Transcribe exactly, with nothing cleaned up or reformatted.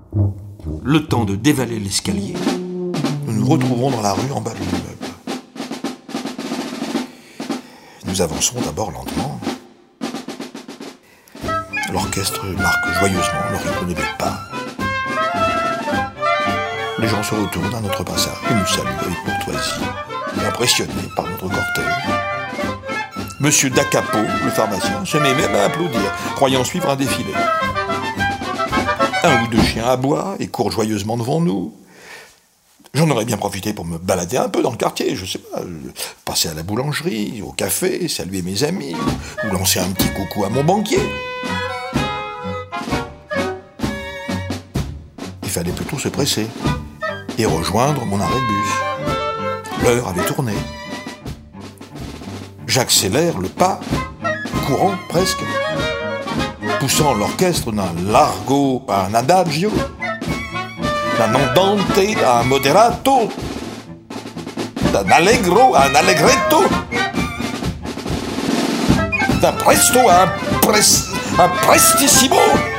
Le temps de dévaler l'escalier. Nous nous retrouvons dans la rue en bas de l'immeuble. Nous avançons d'abord lentement. L'orchestre marque joyeusement le rythme des pas. Les gens se retournent à notre passage et nous saluent avec courtoisie, impressionnés par notre cortège. Monsieur Dacapo, le pharmacien, se met même à applaudir, croyant suivre un défilé. Un ou deux chiens aboient et courent joyeusement devant nous. J'en aurais bien profité pour me balader un peu dans le quartier, je sais pas, passer à la boulangerie, au café, saluer mes amis, ou lancer un petit coucou à mon banquier. Il fallait plutôt se presser et rejoindre mon arrêt de bus. L'heure avait tourné. J'accélère le pas, courant presque, poussant l'orchestre d'un largo à un adagio, d'un andante à un moderato, d'un allegro à un allegretto, d'un presto à un, pres, un prestissimo.